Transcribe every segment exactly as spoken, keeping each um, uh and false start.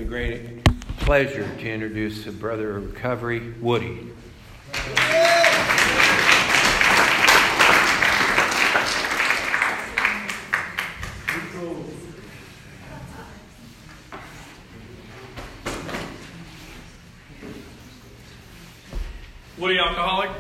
great pleasure to introduce the brother of recovery, Woody. Woody, alcoholic.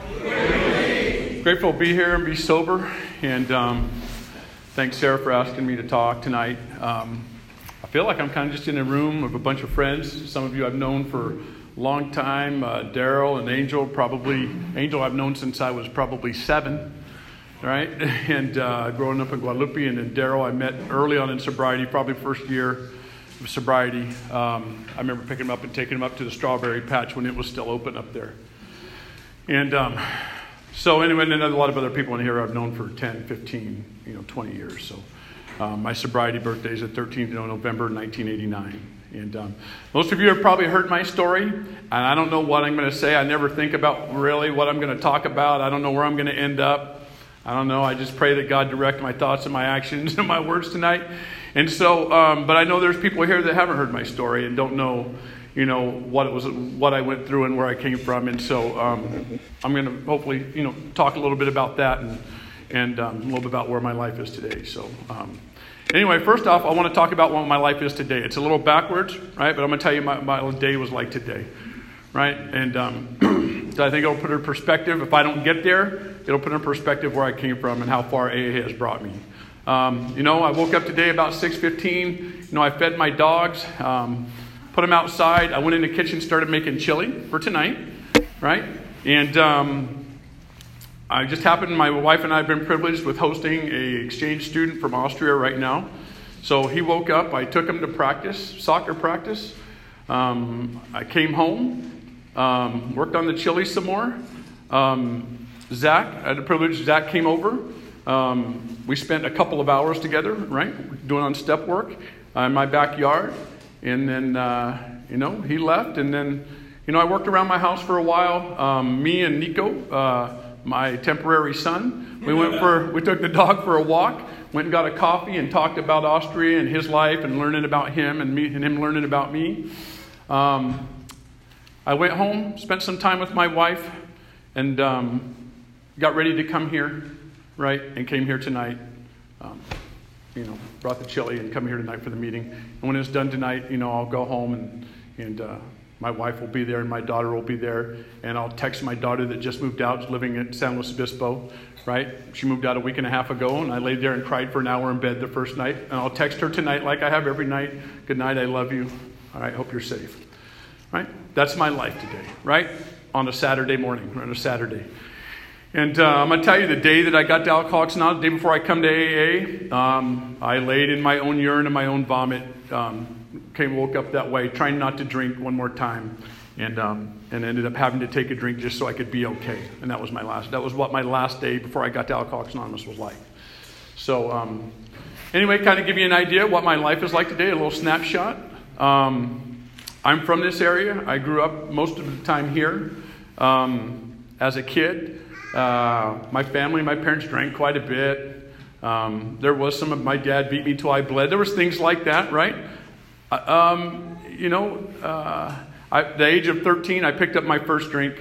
Woody. Grateful to be here and be sober. And um, thanks, Sarah, for asking me to talk tonight. Um, I feel like I'm kind of just in a room of a bunch of friends. Some of you I've known for a long time. Uh, Daryl and Angel, probably. Angel I've known since I was probably seven, right? And uh, growing up in Guadalupe. And then Daryl I met early on in sobriety, probably first year of sobriety. Um, I remember picking him up and taking him up to the strawberry patch when it was still open up there. And um, so anyway, and a lot of other people in here I've known for ten, fifteen, you know, twenty years. So um, my sobriety birthday is the thirteenth of November, nineteen eighty-nine. And um, most of you have probably heard my story, and I don't know what I'm going to say. I never think about really what I'm going to talk about. I don't know where I'm going to end up. I don't know. I just pray that God direct my thoughts and my actions and my words tonight. And so, um, but I know there's people here that haven't heard my story and don't know, you know, what it was, what I went through and where I came from. And so um, I'm going to hopefully, you know, talk a little bit about that and, and um, a little bit about where my life is today. So um, anyway, first off, I want to talk about what my life is today. It's a little backwards, right? But I'm going to tell you my, my day was like today, right? And um, so I think it'll put it in perspective. If I don't get there, it'll put in perspective where I came from and how far A A has brought me. Um, you know, I woke up today about six fifteen. You know, I fed my dogs. Um, Put them outside. I went in the kitchen, started making chili for tonight, right? And um, I just happened, my wife and I have been privileged with hosting a exchange student from Austria right now. So he woke up. I took him to practice, soccer practice. Um, I came home, um, worked on the chili some more. Um, Zach, I had the privilege, Zach came over. Um, we spent a couple of hours together, right? Doing on step work uh, in my backyard. And then, uh, you know, he left. And then, you know, I worked around my house for a while. Um, me and Nico, uh, my temporary son, we went for, we took the dog for a walk, went and got a coffee and talked about Austria and his life and learning about him and me and him learning about me. Um, I went home, spent some time with my wife, and um, got ready to come here, right, and came here tonight. Um, you know, brought the chili and come here tonight for the meeting. And when it's done tonight, you know, I'll go home and, and uh, my wife will be there and my daughter will be there. And I'll text my daughter that just moved out, living in San Luis Obispo, right? She moved out a week and a half ago and I laid there and cried for an hour in bed the first night. And I'll text her tonight like I have every night. Good night, I love you. All right, hope you're safe. Right? That's my life today, right? On a Saturday morning, on a Saturday. And uh, I'm going to tell you the day that I got to Alcoholics Anonymous, the day before I come to A A, um, I laid in my own urine and my own vomit, um, came woke up that way, trying not to drink one more time, and um, and ended up having to take a drink just so I could be okay. And that was my last, that was what my last day before I got to Alcoholics Anonymous was like. So um, anyway, kind of give you an idea what my life is like today, a little snapshot. Um, I'm from this area. I grew up most of the time here um, as a kid. Uh, my family, my parents drank quite a bit. Um, there was some of my dad beat me till I bled. There was things like that, right? Uh, um, you know, uh, I, at the age of thirteen, I picked up my first drink.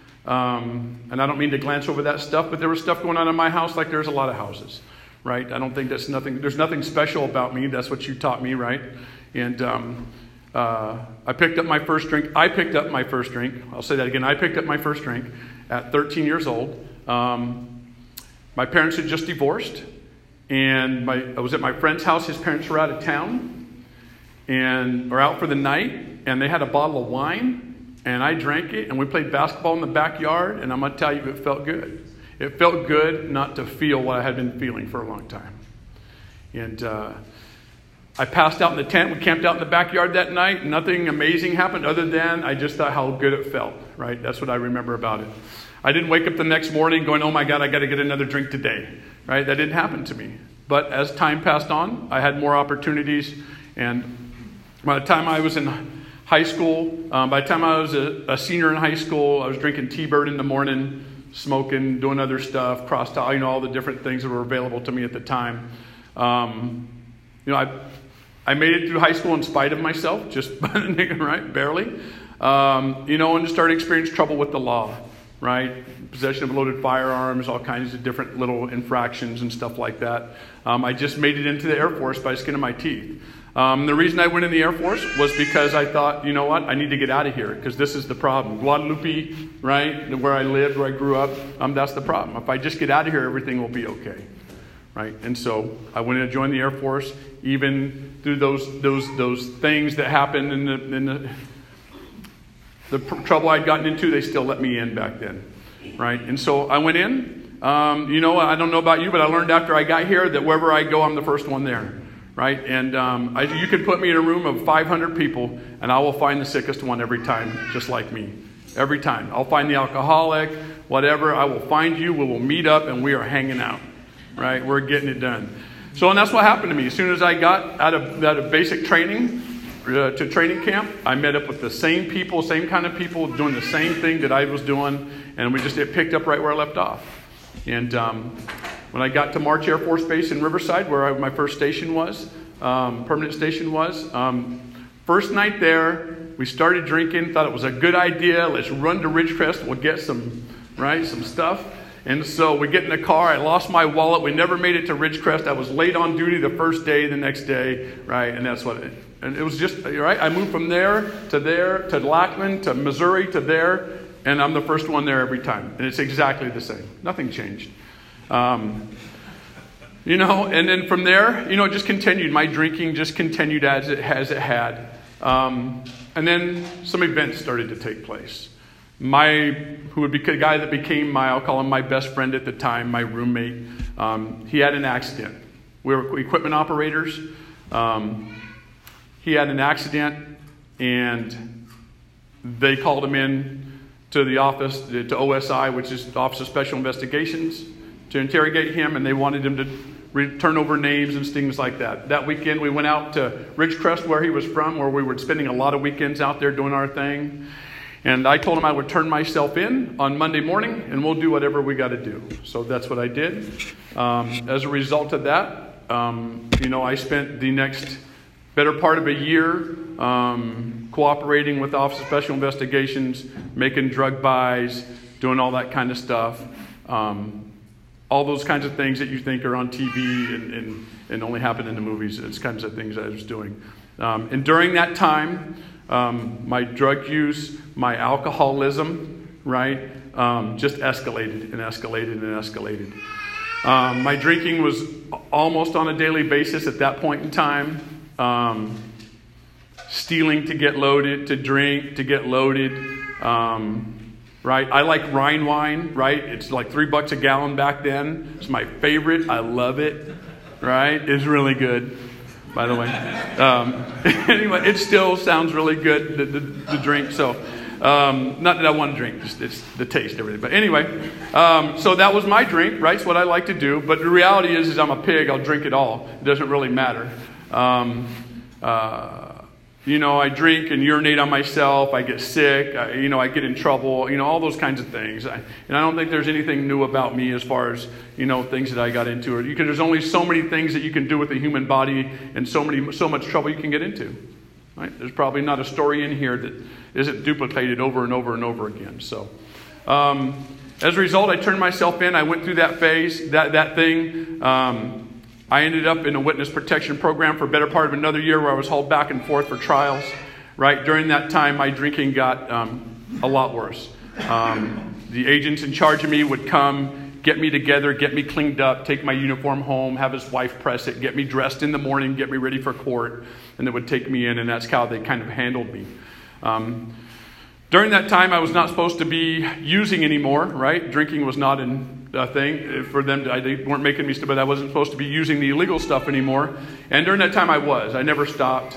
Um, and I don't mean to glance over that stuff, but there was stuff going on in my house like there's a lot of houses, right? I don't think that's nothing, there's nothing special about me. That's what you taught me, right? And um, uh, I picked up my first drink. I picked up my first drink. I'll say that again. I picked up my first drink at thirteen years old. Um, my parents had just divorced, and my, I was at my friend's house. His parents were out of town, and were out for the night, and they had a bottle of wine, and I drank it, and we played basketball in the backyard, and I'm going to tell you, it felt good. It felt good not to feel what I had been feeling for a long time. And uh, I passed out in the tent. We camped out in the backyard that night. Nothing amazing happened other than I just thought how good it felt, right? That's what I remember about it. I didn't wake up the next morning going, oh my God, I got to get another drink today, right? That didn't happen to me. But as time passed on, I had more opportunities. And by the time I was in high school, um, by the time I was a, a senior in high school, I was drinking T-Bird in the morning, smoking, doing other stuff, cross-talk, you know, all the different things that were available to me at the time. Um, you know, I I made it through high school in spite of myself, just right, barely. Um, you know, and started experiencing trouble with the law, right? Possession of loaded firearms, all kinds of different little infractions and stuff like that. Um, I just made it into the Air Force by the skin of my teeth. Um, the reason I went in the Air Force was because I thought, you know what, I need to get out of here because this is the problem. Guadalupe, right, where I lived, where I grew up, um, that's the problem. If I just get out of here, everything will be okay, right? And so I went in and joined the Air Force, even through those those those things that happened in the in the, the pr- trouble I'd gotten into. They still let me in back then, right? And so I went in. Um, you know, I don't know about you, but I learned after I got here that wherever I go, I'm the first one there. Right? And um, I, you can put me in a room of five hundred people, and I will find the sickest one every time, just like me. Every time. I'll find the alcoholic, whatever. I will find you. We will meet up, and we are hanging out. Right? We're getting it done. So, and that's what happened to me. As soon as I got out of, out of basic training uh, to training camp, I met up with the same people, same kind of people, doing the same thing that I was doing, and we just it picked up right where I left off. And um, when I got to March Air Force Base in Riverside, where I, my first station was, um, permanent station was, um, first night there, we started drinking, thought it was a good idea. Let's run to Ridgecrest. We'll get some, right, some stuff. And so we get in the car. I lost my wallet. We never made it to Ridgecrest. I was late on duty the first day, the next day, right? And that's what it, and it was just, right? I moved from there to there to Lackland to Missouri to there, and I'm the first one there every time. And it's exactly the same. Nothing changed. Um, you know, and then from there, you know, it just continued. My drinking just continued as it, as it had. Um, and then some events started to take place. My, who would be the guy that became my, I'll call him my best friend at the time, my roommate, um, he had an accident. We were equipment operators. Um, he had an accident, and they called him in to the office, to O S I, which is Office of Special Investigations, to interrogate him, and they wanted him to re- turn over names and things like that. That weekend, we went out to Ridgecrest, where he was from, where we were spending a lot of weekends out there doing our thing. And I told him I would turn myself in on Monday morning, and we'll do whatever we got to do. So that's what I did. Um, as a result of that, um, you know, I spent the next better part of a year um, cooperating with the Office of Special Investigations, making drug buys, doing all that kind of stuff. Um, all those kinds of things that you think are on T V and, and, and only happen in the movies. It's kinds of things I was doing. Um, and during that time, um, my drug use, my alcoholism, right, um, just escalated and escalated and escalated. Um, my drinking was almost on a daily basis at that point in time. Um, stealing to get loaded, to drink, to get loaded. Um, right? I like Rhine wine, right? It's like three bucks a gallon back then. It's my favorite. I love it, right? It's really good, by the way. Um, anyway, it still sounds really good, the, the, the drink. So, um, not that I want to drink, just it's the taste, everything. But anyway, um, so that was my drink, right? It's what I like to do. But the reality is, is I'm a pig. I'll drink it all. It doesn't really matter. Um, uh, you know, I drink and urinate on myself. I get sick. I, you know, I get in trouble. You know, all those kinds of things. I, and I don't think there's anything new about me as far as, you know, things that I got into. Or you can, there's only so many things that you can do with the human body, and so many, so much trouble you can get into. Right? There's probably not a story in here that isn't duplicated over and over and over again. So, um, as a result, I turned myself in. I went through that phase, that that thing. Um, I ended up in a witness protection program for a better part of another year, where I was hauled back and forth for trials. Right during that time, my drinking got um, a lot worse. Um, the agents in charge of me would come, get me together, get me cleaned up, take my uniform home, have his wife press it, get me dressed in the morning, get me ready for court, and they would take me in, and that's how they kind of handled me. Um, during that time, I was not supposed to be using anymore. Right, drinking was not in. Uh, thing for them to, they weren't making me, but I wasn't supposed to be using the illegal stuff anymore. And during that time, I was. I never stopped.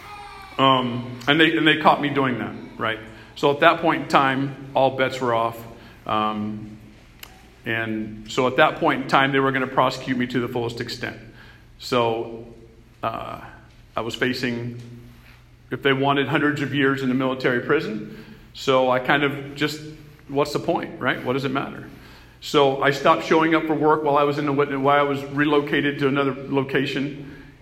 Um, and they and they caught me doing that. Right. So at that point in time, all bets were off. Um, and so at that point in time, they were going to prosecute me to the fullest extent. So uh, I was facing, if they wanted, hundreds of years in the military prison. So I kind of just, what's the point, right? What does it matter? So I stopped showing up for work while I was in the while I was relocated to another location,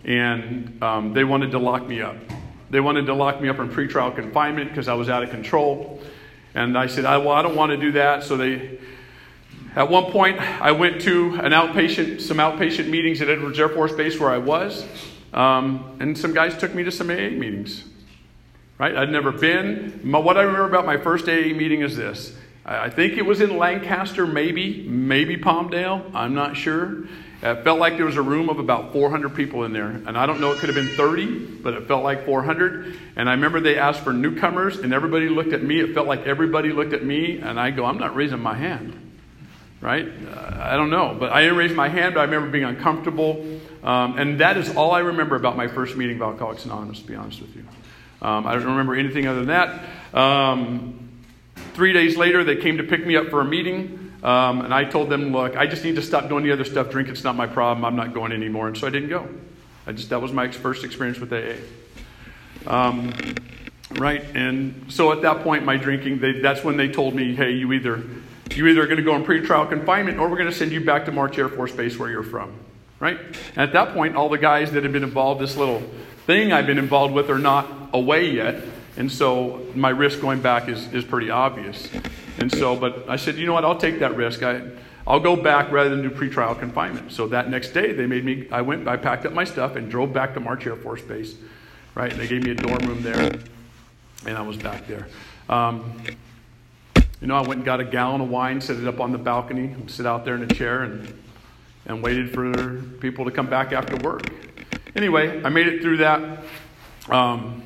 and um, they wanted to lock me up. They wanted to lock me up in pretrial confinement because I was out of control. And I said, I, well, I don't want to do that. So they, at one point, I went to an outpatient, some outpatient meetings at Edwards Air Force Base where I was. Um, and some guys took me to some A A meetings. Right? I'd never been. My, what I remember about my first A A meeting is this. I, I think it was in Lancaster, maybe, maybe Palmdale. I'm not sure. It felt like there was a room of about four hundred people in there. And I don't know, it could have been thirty, but it felt like four hundred. And I remember they asked for newcomers, and everybody looked at me. It felt like everybody looked at me, and I go, I'm not raising my hand. Right? Uh, I don't know. But I didn't raise my hand, but I remember being uncomfortable. Um, and that is all I remember about my first meeting of Alcoholics Anonymous, to be honest with you. Um, I don't remember anything other than that. Um, three days later, they came to pick me up for a meeting. Um, and I told them, look, I just need to stop doing the other stuff. Drinking's not my problem. I'm not going anymore. And so I didn't go. I just that was my first experience with A A. Um, right? And so at that point, my drinking, they, that's when they told me, hey, you either, you either are going to go in pretrial confinement or we're going to send you back to March Air Force Base where you're from. Right? And at that point, all the guys that had been involved, this little thing I've been involved with, are not away yet. And so my risk going back is, is pretty obvious. And so, but I said, you know what, I'll take that risk. I, I'll go back rather than do pretrial confinement. So that next day, they made me, I went, I packed up my stuff and drove back to March Air Force Base. Right? And they gave me a dorm room there. And I was back there. Um, you know, I went and got a gallon of wine, set it up on the balcony, sit out there in a chair, and and waited for people to come back after work. Anyway, I made it through that. Um,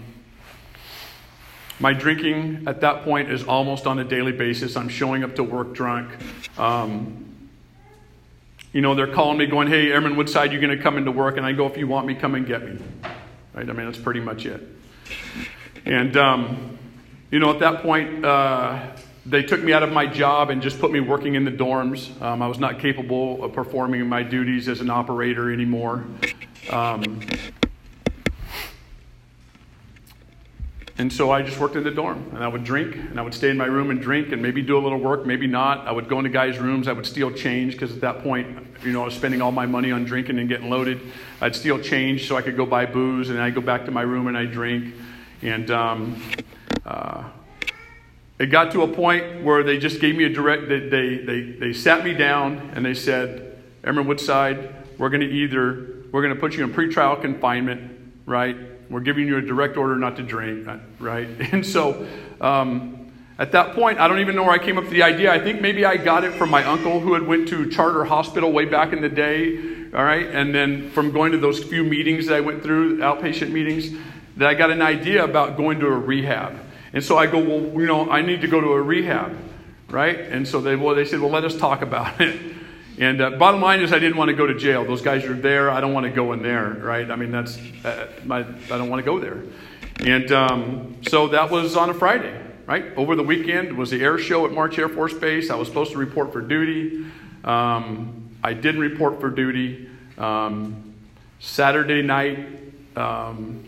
my drinking at that point is almost on a daily basis. I'm showing up to work drunk. Um, you know, they're calling me going, hey, Airman Woodside, you're going to come into work? And I go, if you want me, come and get me. Right? I mean, that's pretty much it. And, um, you know, at that point, uh, they took me out of my job and just put me working in the dorms. Um, I was not capable of performing my duties as an operator anymore. Um, and so I just worked in the dorm. And I would drink, and I would stay in my room and drink, and maybe do a little work, maybe not. I would go into guys' rooms. I would steal change, because at that point, you know, I was spending all my money on drinking and getting loaded. I'd steal change so I could go buy booze, and I'd go back to my room and I'd drink. And um, uh, it got to a point where they just gave me a direct, they, they, they, they sat me down and they said, Airman Woodside, we're going to either, we're going to put you in pretrial confinement, right? We're giving you a direct order not to drink, right? And so um, at that point, I don't even know where I came up with the idea. I think maybe I got it from my uncle who had went to Charter Hospital way back in the day, all right? And then from going to those few meetings that I went through, outpatient meetings, that I got an idea about going to a rehab. And so I go, well, you know, I need to go to a rehab, right? And so they, well, they said, well, let us talk about it. And uh, bottom line is I didn't want to go to jail. Those guys are there. I don't want to go in there, right? I mean, that's, uh, my, I don't want to go there. And um, so that was on a Friday, right? Over the weekend was the air show at March Air Force Base. I was supposed to report for duty. Um, I didn't report for duty. Um, Saturday night, um,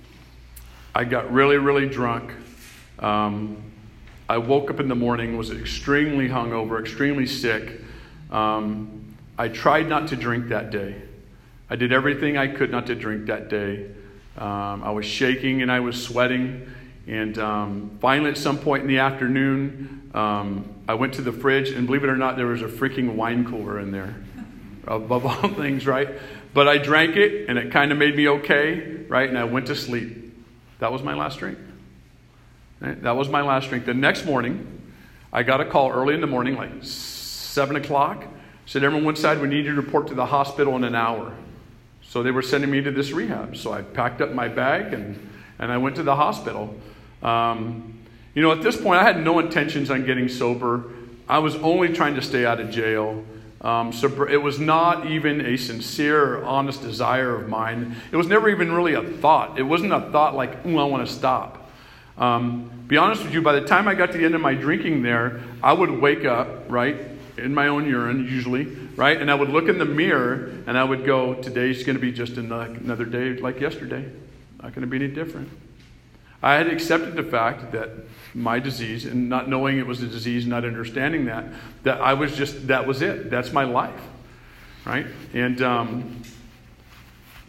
I got really, really drunk. Um, I woke up in the morning, was extremely hungover, extremely sick. Um, I tried not to drink that day. I did everything I could not to drink that day. Um, I was shaking and I was sweating. And um, finally, at some point in the afternoon, um, I went to the fridge, and believe it or not, there was a freaking wine cooler in there, above all things, right? But I drank it, and it kind of made me okay, right? And I went to sleep. That was my last drink. Right? That was my last drink. The next morning, I got a call early in the morning, like seven o'clock. Said, Airman Woodside, we need you to report to the hospital in an hour. So they were sending me to this rehab. So I packed up my bag, and, and I went to the hospital. Um, you know, at this point, I had no intentions on getting sober. I was only trying to stay out of jail. Um, so it was not even a sincere or honest desire of mine. It was never even really a thought. It wasn't a thought like, ooh, I want to stop. Um, be honest with you, by the time I got to the end of my drinking there, I would wake up, right, in my own urine usually, right, and I would look in the mirror and I would go, today's going to be just another day like yesterday. Not going to be any different. I had accepted the fact that my disease, and not knowing it was a disease, not understanding that, that I was just, that was it. That's my life, right? And um,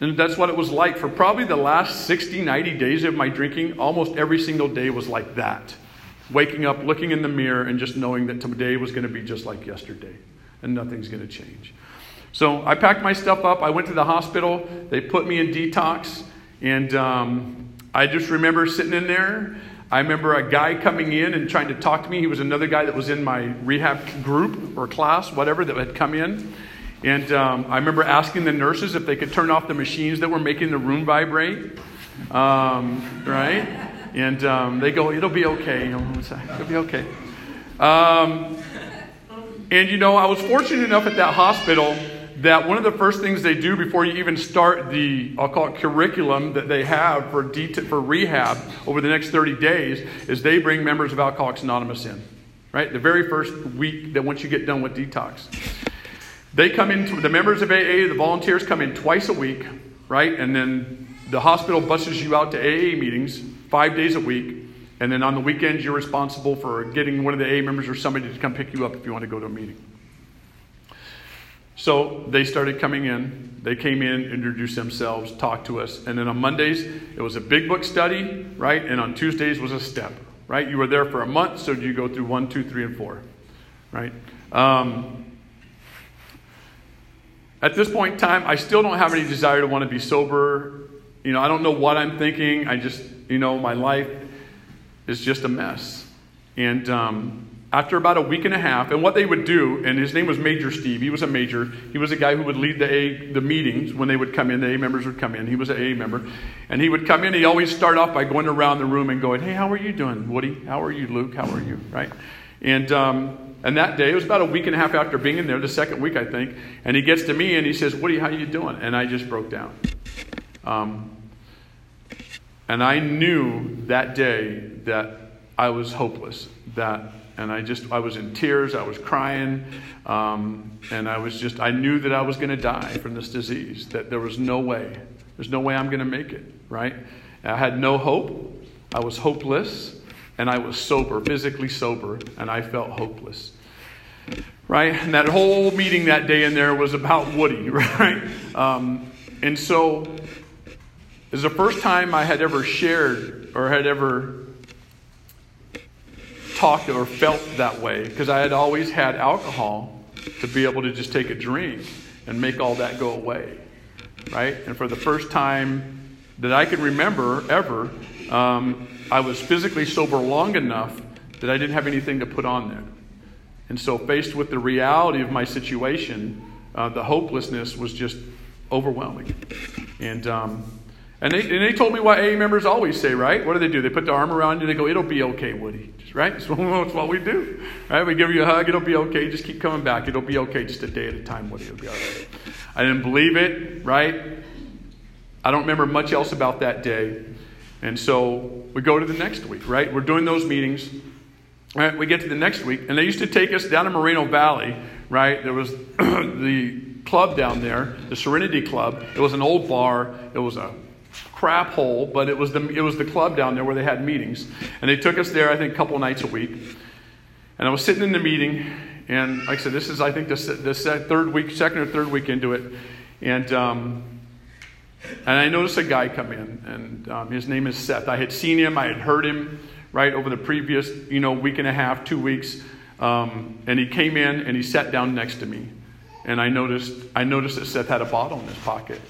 And that's what it was like for probably the last sixty, ninety days of my drinking. Almost every single day was like that. Waking up, looking in the mirror, and just knowing that today was going to be just like yesterday. And nothing's going to change. So I packed my stuff up. I went to the hospital. They put me in detox. And um, I just remember sitting in there. I remember a guy coming in and trying to talk to me. He was another guy that was in my rehab group or class, whatever, that had come in. And um, I remember asking the nurses if they could turn off the machines that were making the room vibrate. Um, right? And um, they go, it'll be okay. You know, it'll be okay. Um, and, you know, I was fortunate enough at that hospital that one of the first things they do before you even start the, I'll call it curriculum that they have for det- for rehab over the next thirty days is they bring members of Alcoholics Anonymous in. Right? The very first week that once you get done with detox. They come in, the members of A A, the volunteers come in twice a week, right? And then the hospital buses you out to A A meetings five days a week. And then on the weekends, you're responsible for getting one of the A A members or somebody to come pick you up if you want to go to a meeting. So they started coming in. They came in, introduced themselves, talked to us. And then on Mondays, it was a big book study, right? And on Tuesdays was a step, right? You were there for a month, so you go through one, two, three, and four, right? Um... At this point in time, I still don't have any desire to want to be sober. You know, I don't know what I'm thinking. I just, you know, my life is just a mess. And um, after about a week and a half, and what they would do, and his name was Major Steve. He was a major. He was a guy who would lead the A, the meetings when they would come in. The A members would come in. He was an A member. And he would come in. He always start off by going around the room and going, hey, how are you doing, Woody? How are you, Luke? How are you? Right? And... Um, And that day, it was about a week and a half after being in there, the second week, I think. And he gets to me and he says, Woody, how you doing? And I just broke down. Um, and I knew that day that I was hopeless. That, and I just, I was in tears. I was crying. Um, and I was just, I knew that I was going to die from this disease. That there was no way. There's no way I'm going to make it, right? I had no hope. I was hopeless. And I was sober, physically sober, and I felt hopeless, right? And that whole meeting that day in there was about Woody, right? Um, and so it was the first time I had ever shared or had ever talked or felt that way, because I had always had alcohol to be able to just take a drink and make all that go away, right? And for the first time that I can remember ever, um, I was physically sober long enough that I didn't have anything to put on there. And so faced with the reality of my situation, uh, the hopelessness was just overwhelming. And um, and, they, and they told me what A A members always say, right? What do they do? They put their arm around you and they go, it'll be okay, Woody. Right? It's what we do. Right? We give you a hug, it'll be okay. Just keep coming back. It'll be okay just a day at a time, Woody. It'll be all right. I didn't believe it, right? I don't remember much else about that day. And so we go to the next week, right? We're doing those meetings. Right? We get to the next week, and they used to take us down to Moreno Valley, right? There was the club down there, the Serenity Club. It was an old bar. It was a crap hole, but it was the it was the club down there where they had meetings. And they took us there, I think, a couple nights a week. And I was sitting in the meeting, and like I said, this is, I think, the, the third week, second or third week into it. And... Um, And I noticed a guy come in, and um, his name is Seth. I had seen him, I had heard him, right, over the previous, you know, week and a half, two weeks. Um, and he came in and he sat down next to me. And I noticed, I noticed that Seth had a bottle in his pocket.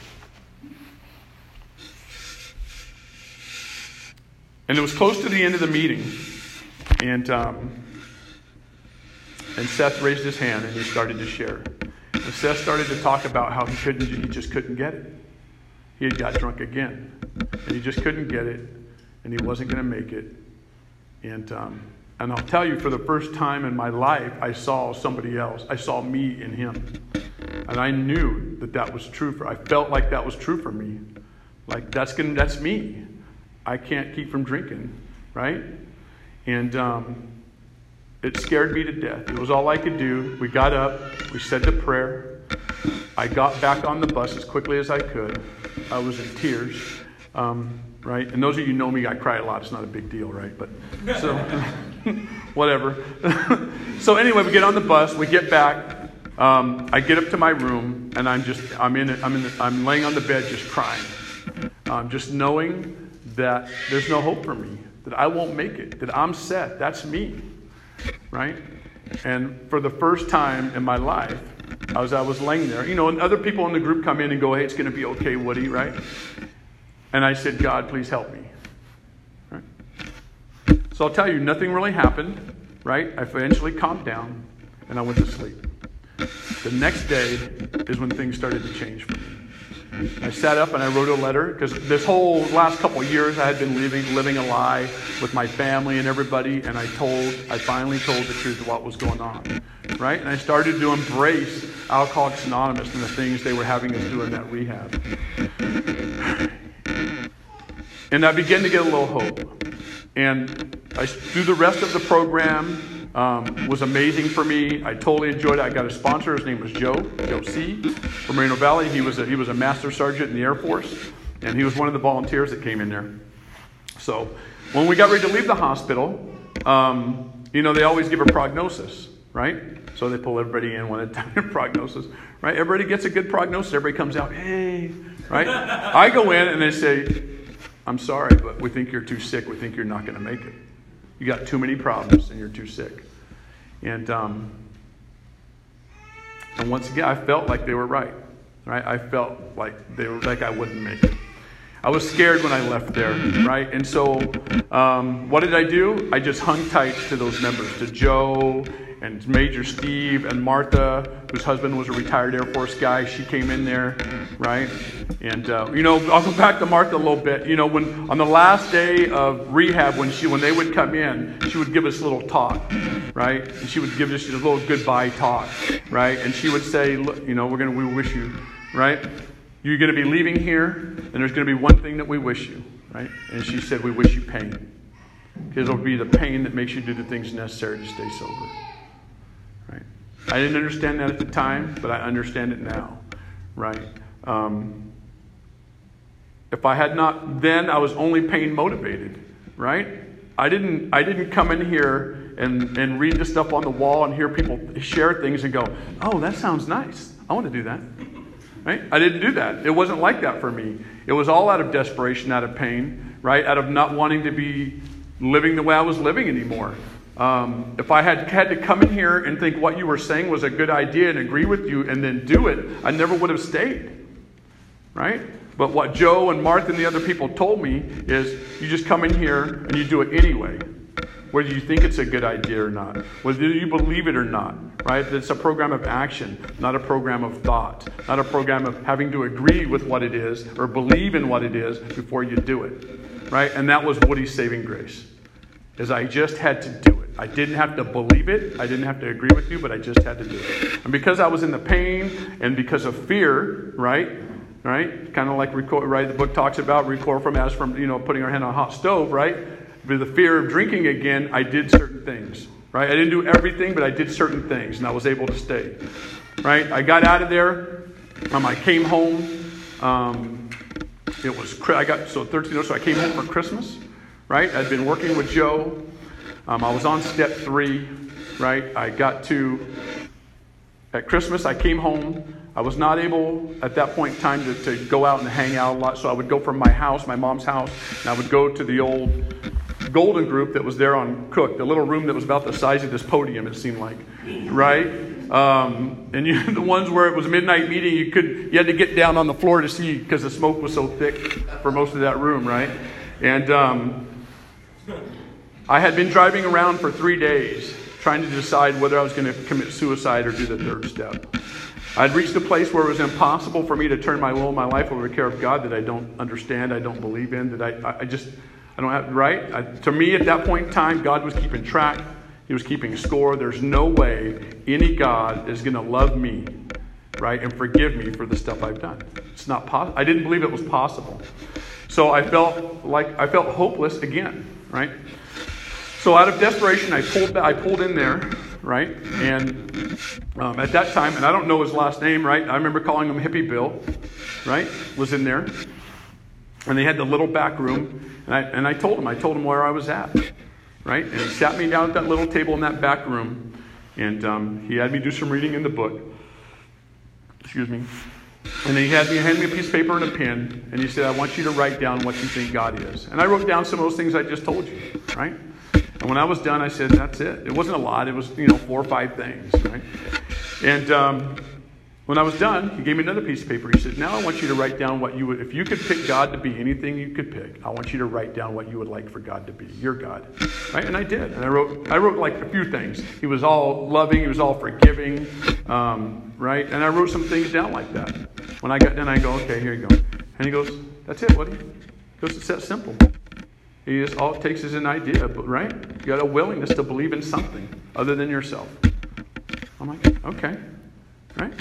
And it was close to the end of the meeting. And um, and Seth raised his hand and he started to share. And Seth started to talk about how he couldn't, he just couldn't get it. He had got drunk again, and he just couldn't get it, and he wasn't going to make it. And um, and I'll tell you, for the first time in my life, I saw somebody else. I saw me in him, and I knew that that was true for. I felt like that was true for me. Like that's gonna, that's me. I can't keep from drinking, right? And um, it scared me to death. It was all I could do. We got up, we said the prayer. I got back on the bus as quickly as I could. I was in tears, um, right? And those of you who know me, I cry a lot. It's not a big deal, right? But so, whatever. So anyway, we get on the bus. We get back. um, I get up to my room and I'm just, I'm in it, I'm in, the, I'm laying on the bed just crying. Um, just knowing that there's no hope for me, that I won't make it, that I'm set, that's me, right? And for the first time in my life, as I was laying there, you know, and other people in the group come in and go, hey, it's going to be okay, Woody, right? And I said, God, please help me, right? So I'll tell you, nothing really happened, right? I eventually calmed down and I went to sleep. The next day is when things started to change for me. I sat up and I wrote a letter because this whole last couple of years I had been living, living a lie with my family and everybody, and I told, I finally told the truth of what was going on, right? And I started to embrace Alcoholics Anonymous and the things they were having us do in that rehab. And I began to get a little hope. And I, through the rest of the program, Um, was amazing for me. I totally enjoyed it. I got a sponsor. His name was Joe, Joe C. from Moreno Valley. He was a, he was a master sergeant in the Air Force, and he was one of the volunteers that came in there. So when we got ready to leave the hospital, um, you know, they always give a prognosis, right? So they pull everybody in one at a time, prognosis, right? Everybody gets a good prognosis. Everybody comes out, hey, right? I go in and they say, I'm sorry, but we think you're too sick. We think you're not going to make it. You got too many problems and you're too sick. And um, and once again, I felt like they were right. Right? I felt like they were like I wouldn't make it. I was scared when I left there, right? And so um, what did I do? I just hung tight to those members, to Joe and Major Steve and Martha, whose husband was a retired Air Force guy. She came in there, right? And, uh, you know, I'll go back to Martha a little bit. You know, when on the last day of rehab, when she when they would come in, she would give us a little talk, right? And she would give us a little goodbye talk, right? And she would say, look, you know, we're going to, we wish you, right? You're going to be leaving here, and there's going to be one thing that we wish you, right? And she said, we wish you pain. Because it'll be the pain that makes you do the things necessary to stay sober. Right? I didn't understand that at the time, but I understand it now, right? Um, if I had not, then I was only pain motivated, right? I didn't, I didn't come in here and, and read the stuff on the wall and hear people share things and go, oh, that sounds nice. I want to do that, right? I didn't do that. It wasn't like that for me. It was all out of desperation, out of pain, right? Out of not wanting to be living the way I was living anymore. Um, if I had had to come in here and think what you were saying was a good idea and agree with you and then do it, I never would have stayed, right? But what Joe and Martha and the other people told me is you just come in here and you do it anyway, whether you think it's a good idea or not, whether you believe it or not, right? It's a program of action, not a program of thought, not a program of having to agree with what it is or believe in what it is before you do it, right? And that was Woody's saving grace, is I just had to do it. I didn't have to believe it. I didn't have to agree with you, but I just had to do it. And because I was in the pain and because of fear, right? Right? Kind of like, right, the book talks about recoil from as from, you know, putting our hand on a hot stove, right? With the fear of drinking again, I did certain things, right? I didn't do everything, but I did certain things, and I was able to stay, right? I got out of there. Um, I came home. Um, it was, I got, so thirteen, so I came home for Christmas, right? I'd been working with Joe. Um, I was on step three, right? I got to, at Christmas, I came home. I was not able, at that point in time, to, to go out and hang out a lot. So I would go from my house, my mom's house, and I would go to the old Golden group that was there on Cook, the little room that was about the size of this podium, it seemed like, right? Um, and you, the ones where it was midnight meeting, you could, you had to get down on the floor to see because the smoke was so thick for most of that room, right? And um, I had been driving around for three days trying to decide whether I was going to commit suicide or do the third step. I'd reached a place where it was impossible for me to turn my will and my life over to the care of God that I don't understand, I don't believe in, that I, I just, I don't have, right? I, to me, at that point in time, God was keeping track. He was keeping score. There's no way any God is going to love me, right, and forgive me for the stuff I've done. It's not possible. I didn't believe it was possible. So I felt like, I felt hopeless again, right? So out of desperation, I pulled, I pulled in there, right? And um, at that time, and I don't know his last name, right? I remember calling him Hippie Bill, right? Was in there. And they had the little back room. And I, and I told him, I told him where I was at, right? And he sat me down at that little table in that back room. And um, he had me do some reading in the book. Excuse me. And then he had me hand me a piece of paper and a pen, and he said, I want you to write down what you think God is. And I wrote down some of those things I just told you, right? And when I was done, I said, that's it. It wasn't a lot. It was, you know, four or five things, right? And um, when I was done, he gave me another piece of paper. He said, now I want you to write down what you would, if you could pick God to be anything you could pick, I want you to write down what you would like for God to be, your God, right? And I did. And I wrote, I wrote like a few things. He was all loving. He was all forgiving, um, right? And I wrote some things down like that. When I got done, I go, okay, here you go. And he goes, that's it, Woody. He goes, it's that simple. He just, all it takes is an idea, but right? You got a willingness to believe in something other than yourself. I'm like, okay, right?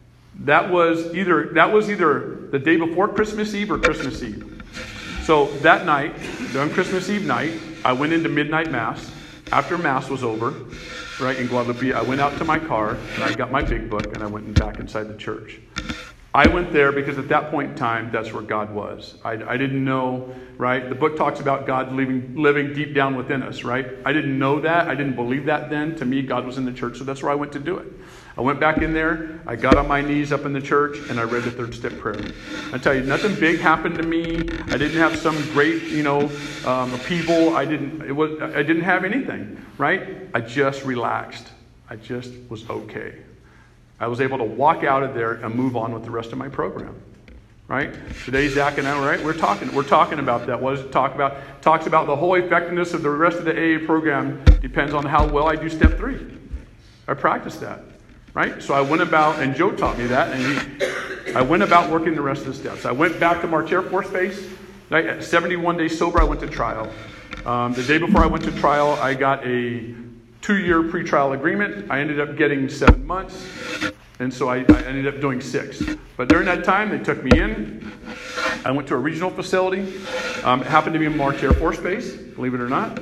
That was either that was either the day before Christmas Eve or Christmas Eve. So that night, on Christmas Eve night, I went into midnight mass. After mass was over, right in Guadalupe, I went out to my car and I got my big book and I went back inside the church. I went there because at that point in time, that's where God was. I, I didn't know, right? The book talks about God living, living deep down within us, right? I didn't know that. I didn't believe that then. To me, God was in the church, so that's where I went to do it. I went back in there. I got on my knees up in the church, and I read the third step prayer. I tell you, nothing big happened to me. I didn't have some great, you know, um, upheaval. I didn't. It was. I didn't have anything, right? I just relaxed. I just was okay. I was able to walk out of there and move on with the rest of my program, right? Today, Zach and I, right, we're talking, we're talking about that. What does it talk about? It talks about the whole effectiveness of the rest of the A A program depends on how well I do step three. I practiced that, right? So I went about, and Joe taught me that, and he, I went about working the rest of the steps. I went back to March Air Force Base. Right? At seventy-one days sober, I went to trial. Um, the day before I went to trial, I got a two-year pretrial agreement. I ended up getting seven months, and so I, I ended up doing six. But during that time, they took me in. I went to a regional facility. Um, it happened to be in March Air Force Base, believe it or not.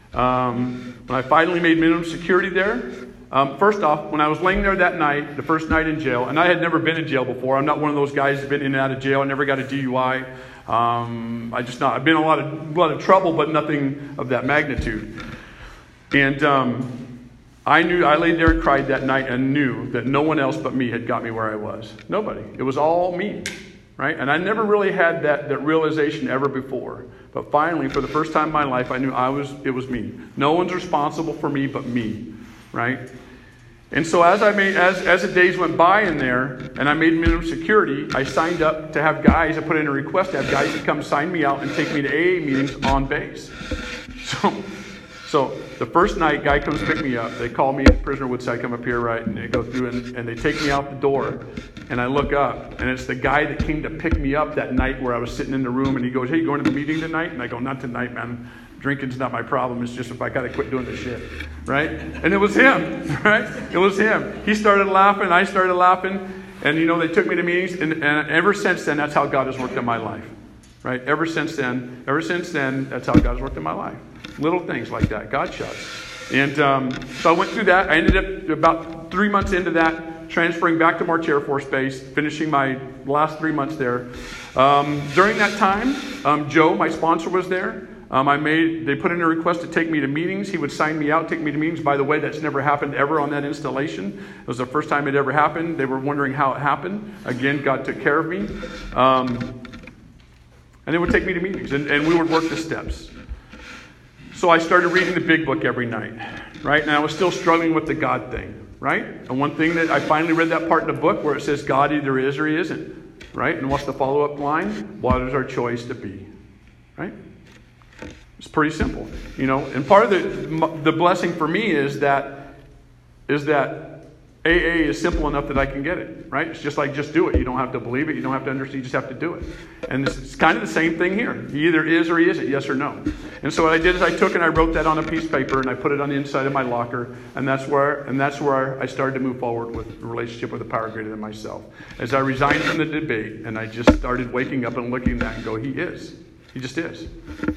Um, when I finally made minimum security there, um, first off, when I was laying there that night, the first night in jail, and I had never been in jail before. I'm not one of those guys who's been in and out of jail. I never got a D U I. Um, I just not. I've been in a lot of a lot of trouble, but nothing of that magnitude. And um, I knew, I laid there and cried that night and knew that no one else but me had got me where I was. Nobody. It was all me, right? And I never really had that, that realization ever before. But finally, for the first time in my life, I knew I was. It was me. No one's responsible for me but me, right? And so as I made, as as the days went by in there, and I made minimum security, I signed up to have guys. I put in a request to have guys to come sign me out and take me to A A meetings on base. So. So the first night, guy comes pick me up. They call me, Prisoner Woodside, come up here, right? And they go through and, and they take me out the door. And I look up, and it's the guy that came to pick me up that night where I was sitting in the room. And he goes, hey, you going to the meeting tonight? And I go, not tonight, man. Drinking's not my problem. It's just if I got to quit doing this shit, right? And it was him, right? It was him. He started laughing. I started laughing. And, you know, they took me to meetings. And, and ever since then, that's how God has worked in my life, right? Ever since then, ever since then, that's how God has worked in my life. Little things like that, God shots. And um, so I went through that. I ended up about three months into that, transferring back to March Air Force Base, finishing my last three months there. Um, during that time, um, Joe, my sponsor, was there. Um, I made. They put in a request to take me to meetings. He would sign me out, take me to meetings. By the way, that's never happened ever on that installation. It was the first time it ever happened. They were wondering how it happened. Again, God took care of me. Um, and they would take me to meetings, and, and we would work the steps. So I started reading the big book every night, right? And I was still struggling with the God thing, right? And one thing that I finally read that part in the book where it says God either is or he isn't, right? And what's the follow-up line? What is our choice to be, right? It's pretty simple, you know. And part of the the blessing for me is that is that A A is simple enough that I can get it, right? It's just like just do it. You don't have to believe it. You don't have to understand. You just have to do it. And this, it's kind of the same thing here. He either is or he isn't, yes or no. And so what I did is I took and I wrote that on a piece of paper and I put it on the inside of my locker. And that's where and that's where I started to move forward with a relationship with a power greater than myself. As I resigned from the debate and I just started waking up and looking at that and go, he is. He just is.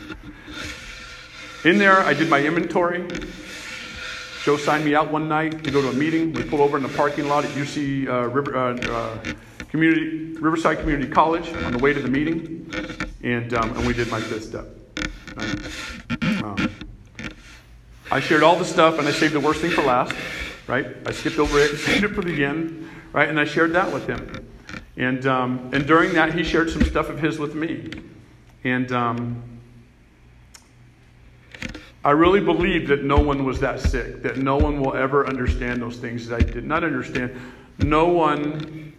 In there, I did my inventory. Joe signed me out one night to go to a meeting. We pulled over in the parking lot at U C uh, River, uh, uh, Community, Riverside Community College on the way to the meeting, and um, and we did my fifth step. Right? Um, I shared all the stuff, and I saved the worst thing for last. right? I skipped over it, saved it for the end, right? And I shared that with him. And um, and during that, he shared some stuff of his with me. And um, I really believe that no one was that sick, that no one will ever understand those things that I did not understand. No one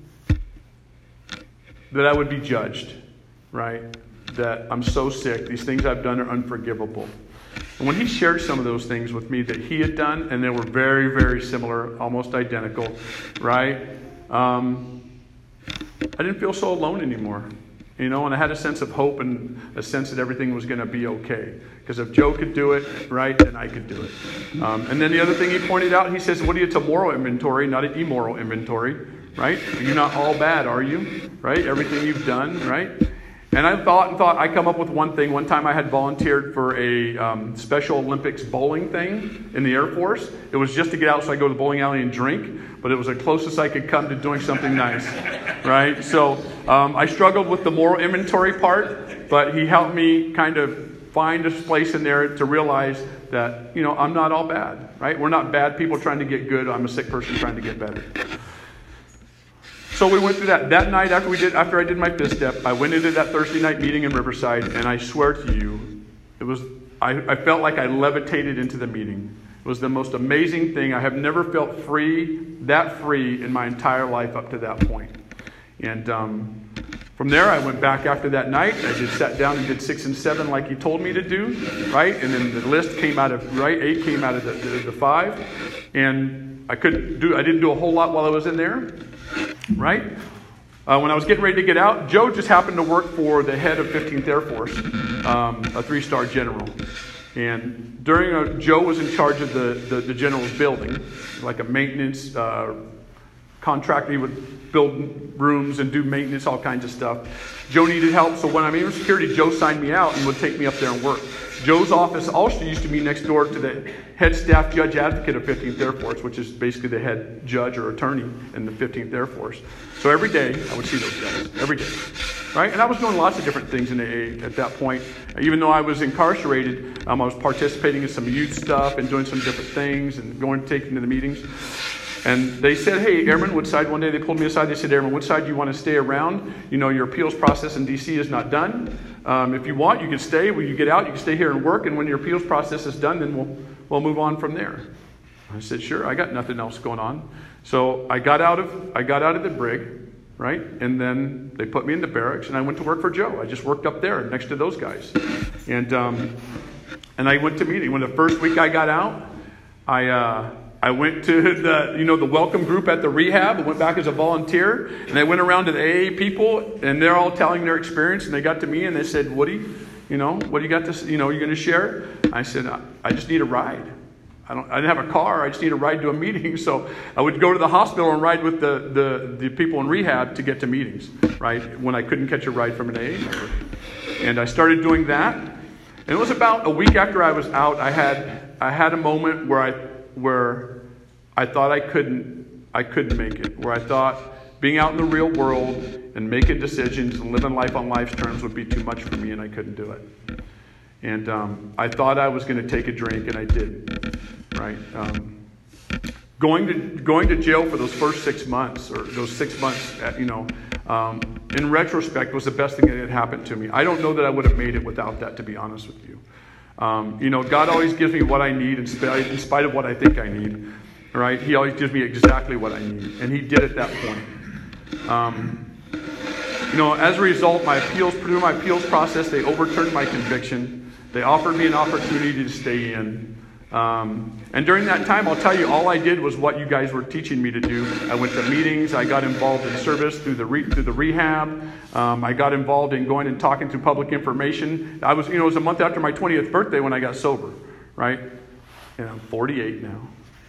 that I would be judged, right? That I'm so sick, these things I've done are unforgivable. And when he shared some of those things with me that he had done, and they were very, very similar, almost identical, right? Um, I didn't feel so alone anymore. You know, and I had a sense of hope and a sense that everything was going to be okay. Because if Joe could do it, right, then I could do it. Um, and then the other thing he pointed out, he says, what are you? It's a moral inventory, not an immoral inventory, right? You're not all bad, are you? Right? Everything you've done, right? And I thought and thought, I come up with one thing. One time I had volunteered for a um, Special Olympics bowling thing in the Air Force. It was just to get out so I go to the bowling alley and drink, but it was the closest I could come to doing something nice, right? So um, I struggled with the moral inventory part, but he helped me kind of find a place in there to realize that, you know, I'm not all bad, right? We're not bad people trying to get good. I'm a sick person trying to get better. So we went through that. That night after we did, after I did my fifth step, I went into that Thursday night meeting in Riverside, and I swear to you, it was I, I felt like I levitated into the meeting. It was the most amazing thing. I have never felt free, that free in my entire life up to that point. And um, from there, I went back after that night. I just sat down and did six and seven like he told me to do, right? And then the list came out of, right, eight came out of the, the, the five. And I couldn't do, I didn't do a whole lot while I was in there. Right? Uh, when I was getting ready to get out, Joe just happened to work for the head of fifteenth Air Force, um, a three-star general. And during a, Joe was in charge of the, the, the general's building, like a maintenance uh, contractor. He would build rooms and do maintenance, all kinds of stuff. Joe needed help, so when I'm in security, Joe signed me out and would take me up there and work. Joe's office also used to be next door to the head staff judge advocate of fifteenth Air Force, which is basically the head judge or attorney in the fifteenth Air Force. So every day, I would see those guys. Every day. Right? And I was doing lots of different things in A A at that point. Even though I was incarcerated, um, I was participating in some youth stuff and doing some different things and going taking to the meetings. And they said, hey, Airman Woodside, one day they pulled me aside. They said, Airman Woodside, you want to stay around? You know, your appeals process in D C is not done. Um, if you want, you can stay. When you get out, you can stay here and work. And when your appeals process is done, then we'll, we'll move on from there. I said, sure, I got nothing else going on. So I got out of, I got out of the brig, right? And then they put me in the barracks, and I went to work for Joe. I just worked up there next to those guys. And um, and I went to meeting. When the first week I got out, I... Uh, I went to the, you know, the welcome group at the rehab. I went back as a volunteer, and I went around to the A A people, and they're all telling their experience. And they got to me, and they said, "Woody, you know, what do you got to, you know, you going to share?" I said, I, "I just need a ride. I don't, I didn't have a car. I just need a ride to a meeting." So I would go to the hospital and ride with the the, the people in rehab to get to meetings, right? When I couldn't catch a ride from an A A member, and I started doing that. And it was about a week after I was out. I had I had a moment where I. where I thought I couldn't I couldn't make it, where I thought being out in the real world and making decisions and living life on life's terms would be too much for me, and I couldn't do it. And um, I thought I was going to take a drink, and I did. Right? Um, going to going to jail for those first six months, or those six months, at, you know, um, in retrospect, was the best thing that had happened to me. I don't know that I would have made it without that, to be honest with you. Um, you know, God always gives me what I need in spite, in spite of what I think I need, right? He always gives me exactly what I need, and he did at that point. Um, you know, as a result, my appeals, through my appeals process, they overturned my conviction. They offered me an opportunity to stay in. Um, and during that time, I'll tell you, all I did was what you guys were teaching me to do. I went to meetings. I got involved in service through the re- through the rehab. Um, I got involved in going and talking to public information. I was, you know, it was a month after my twentieth birthday when I got sober, right? And I'm forty-eight now.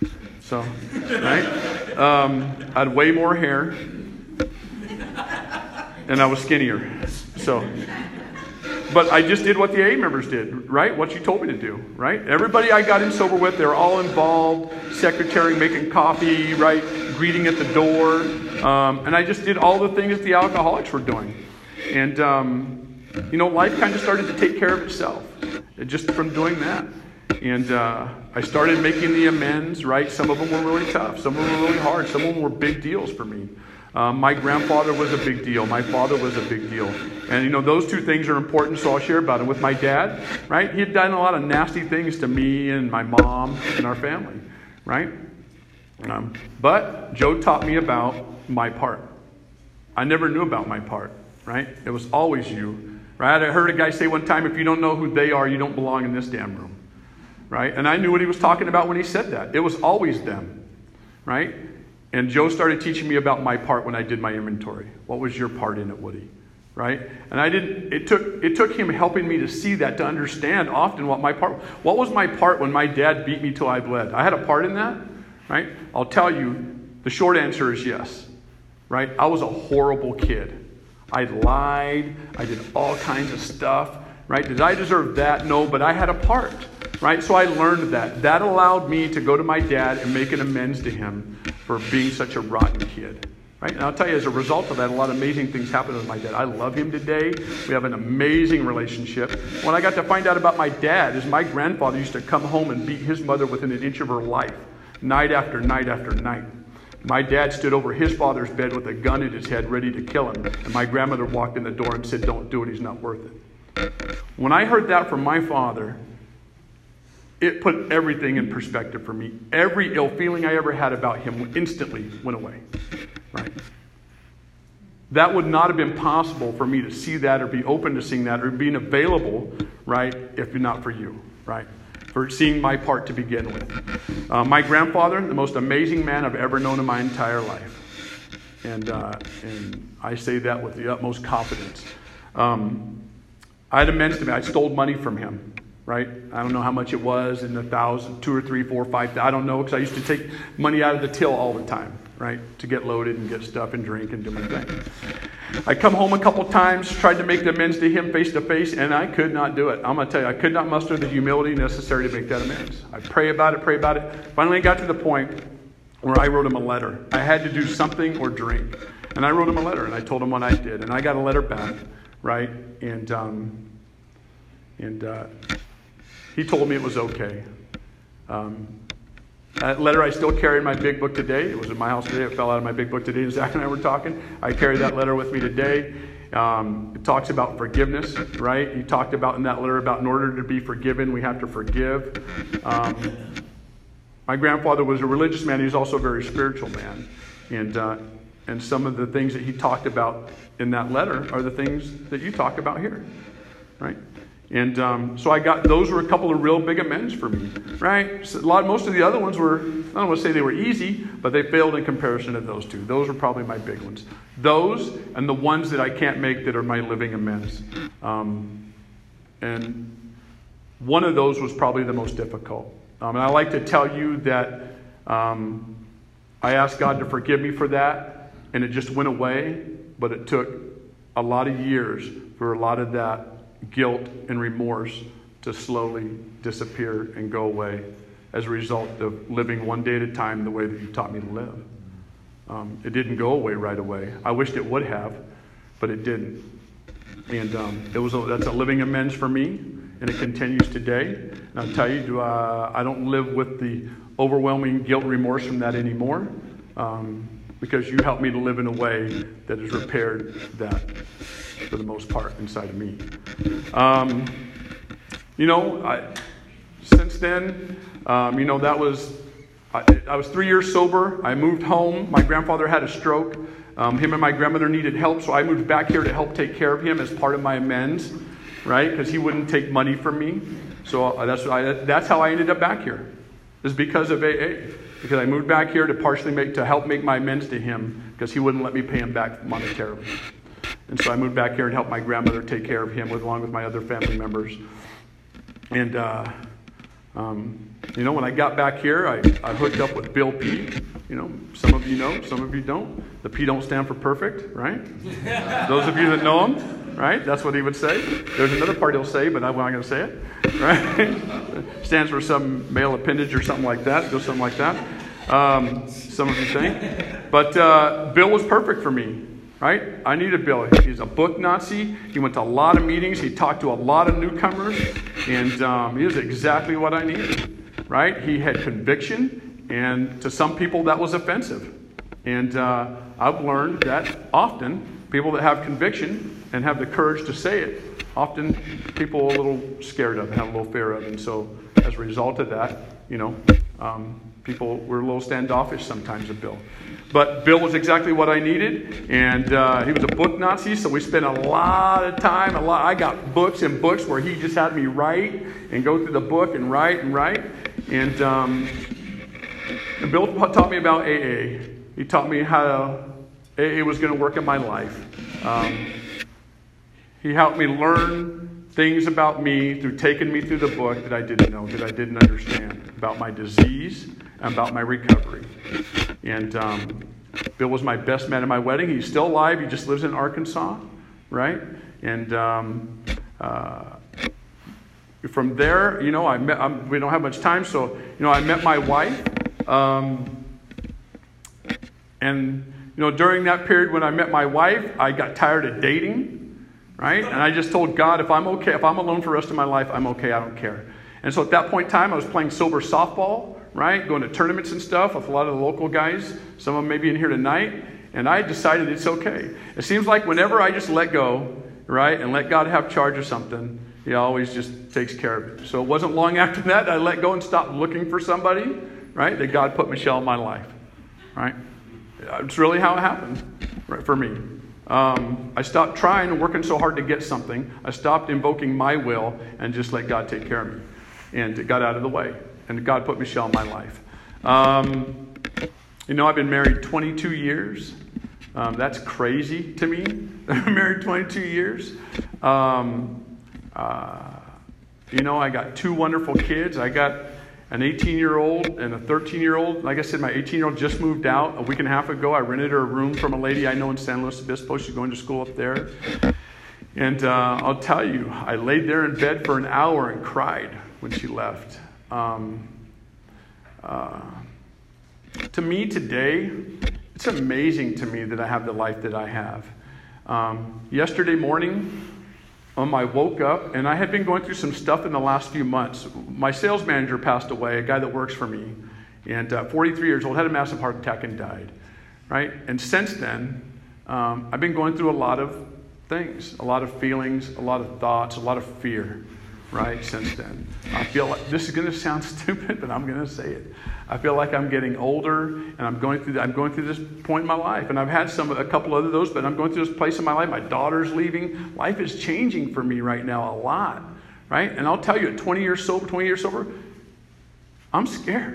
So, right? Um, I had way more hair, and I was skinnier. So. But I just did what the A A members did, right? What you told me to do, right? Everybody I got in sober with, they were all involved, secretary, making coffee, right? Greeting at the door. Um, and I just did all the things that the alcoholics were doing. And, um, you know, life kind of started to take care of itself just from doing that. And uh, I started making the amends, right? Some of them were really tough. Some of them were really hard. Some of them were big deals for me. Um, my grandfather was a big deal. My father was a big deal. And, you know, those two things are important, so I'll share about it. With my dad, right? He had done a lot of nasty things to me and my mom and our family, right? Um, but Joe taught me about my part. I never knew about my part, right? It was always you, right? I heard a guy say one time, if you don't know who they are, you don't belong in this damn room, right? And I knew what he was talking about when he said that. It was always them, right? And Joe started teaching me about my part when I did my inventory. What was your part in it, Woody? Right? And I didn't, it took, it took him helping me to see that, to understand often what my part, what was my part when my dad beat me till I bled? I had a part in that, right? I'll tell you, the short answer is yes, right? I was a horrible kid. I lied. I did all kinds of stuff, right? Did I deserve that? No, but I had a part, right? So I learned that. That allowed me to go to my dad and make an amends to him for being such a rotten kid. Right? And I'll tell you, as a result of that, a lot of amazing things happened with my dad. I love him today. We have an amazing relationship. When I got to find out about my dad, is my grandfather used to come home and beat his mother within an inch of her life, night after night after night. My dad stood over his father's bed with a gun in his head, ready to kill him. And my grandmother walked in the door and said, "Don't do it, he's not worth it." When I heard that from my father, it put everything in perspective for me. Every ill feeling I ever had about him instantly went away. Right? That would not have been possible for me to see that or be open to seeing that or being available, right, if not for you, right? For seeing my part to begin with. Uh, my grandfather, the most amazing man I've ever known in my entire life. And, uh, and I say that with the utmost confidence. Um, I had amends to me. I stole money from him. Right? I don't know how much it was in the thousand, two or three, four, five. I don't know, because I used to take money out of the till all the time, right? To get loaded and get stuff and drink and do my thing. I come home a couple times, tried to make the amends to him face to face, and I could not do it. I'm going to tell you, I could not muster the humility necessary to make that amends. I pray about it, pray about it. Finally, I got to the point where I wrote him a letter. I had to do something or drink. And I wrote him a letter, and I told him what I did. And I got a letter back, right? And, um, and, uh, he told me it was okay. Um, that letter I still carry in my big book today. It was in my house today. It fell out of my big book today. Zach and I were talking. I carry that letter with me today. Um, it talks about forgiveness, right? He talked about in that letter about in order to be forgiven, we have to forgive. Um, my grandfather was a religious man. He was also a very spiritual man. And, uh, and some of the things that he talked about in that letter are the things that you talk about here, right? And um, so I got, those were a couple of real big amends for me, right? So a lot, most of the other ones were, I don't want to say they were easy, but they failed in comparison to those two. Those were probably my big ones. Those and the ones that I can't make that are my living amends. Um, and one of those was probably the most difficult. Um, and I like to tell you that um, I asked God to forgive me for that, and it just went away, but it took a lot of years for a lot of that guilt and remorse to slowly disappear and go away as a result of living one day at a time the way that you taught me to live. Um, it didn't go away right away. I wished it would have, but it didn't. And um, it was a, that's a living amends for me, and it continues today. And I'll tell you, uh, I don't live with the overwhelming guilt and remorse from that anymore, um, because you helped me to live in a way that has repaired that for the most part inside of me. Um, you know, I, since then, um, you know, that was, I, I was three years sober. I moved home. My grandfather had a stroke. Um, him and my grandmother needed help, so I moved back here to help take care of him as part of my amends, right? Because he wouldn't take money from me. So that's, I, that's how I ended up back here. It's because of A A. Because I moved back here to partially make, to help make my amends to him, because he wouldn't let me pay him back monetarily. And so I moved back here and helped my grandmother take care of him with, along with my other family members. And, uh, um, you know, when I got back here, I, I hooked up with Bill P. You know, some of you know, some of you don't. The P don't stand for perfect, right? Those of you that know him, right? That's what he would say. There's another part he'll say, but I'm not going to say it, right? Stands for some male appendage or something like that. Goes something like that. Um, some of you think. But uh, Bill was perfect for me. right? I needed Bill. He's a book Nazi. He went to a lot of meetings. He talked to a lot of newcomers. And um, he was exactly what I needed, right? He had conviction. And to some people, that was offensive. And uh, I've learned that often people that have conviction and have the courage to say it, often people are a little scared of, have a little fear of. And so as a result of that, you know, um, people were a little standoffish sometimes with Bill. But Bill was exactly what I needed. And uh, he was a book Nazi, so we spent a lot of time. A lot. I got books and books where he just had me write and go through the book and write and write. And, um, and Bill taught me about A A. He taught me how A A was going to work in my life. Um, he helped me learn things about me through taking me through the book that I didn't know, that I didn't understand, about my disease and about my recovery. And um, Bill was my best man at my wedding. He's still alive. He just lives in Arkansas, right? And um, uh, from there, you know, I met. I'm, we don't have much time, so you know, I met my wife. Um, and you know, during that period when I met my wife, I got tired of dating. Right? And I just told God, if I'm okay, if I'm alone for the rest of my life, I'm okay, I don't care. And so at that point in time, I was playing sober softball, right? Going to tournaments and stuff with a lot of the local guys. Some of them may be in here tonight. And I decided it's okay. It seems like whenever I just let go, right, and let God have charge of something, He always just takes care of it. So it wasn't long after that I let go and stopped looking for somebody, right, that God put Michelle in my life, right? It's really how it happened, right, for me. Um, I stopped trying and working so hard to get something. I stopped invoking my will and just let God take care of me. And it got out of the way. And God put Michelle in my life. Um, you know, I've been married twenty-two years. Um, that's crazy to me. I've been married twenty-two years. Um, uh, you know, I got two wonderful kids. I got an eighteen-year-old and a thirteen-year-old. Like I said, my eighteen-year-old just moved out a week and a half ago. I rented her a room from a lady I know in San Luis Obispo. She's going to school up there. And uh, I'll tell you, I laid there in bed for an hour and cried when she left. Um, uh, to me today, it's amazing to me that I have the life that I have. Um, yesterday morning, Um, I woke up, and I had been going through some stuff in the last few months. My sales manager passed away, a guy that works for me, and uh, forty-three years old, had a massive heart attack and died, right? And since then, um, I've been going through a lot of things, a lot of feelings, a lot of thoughts, a lot of fear, right, since then. I feel like, this is going to sound stupid, but I'm going to say it. I feel like I'm getting older, and I'm going through. I'm going through this point in my life, and I've had some, a couple other of those, but I'm going through this place in my life. My daughter's leaving. Life is changing for me right now a lot, right? And I'll tell you, at twenty years sober, twenty years sober, I'm scared.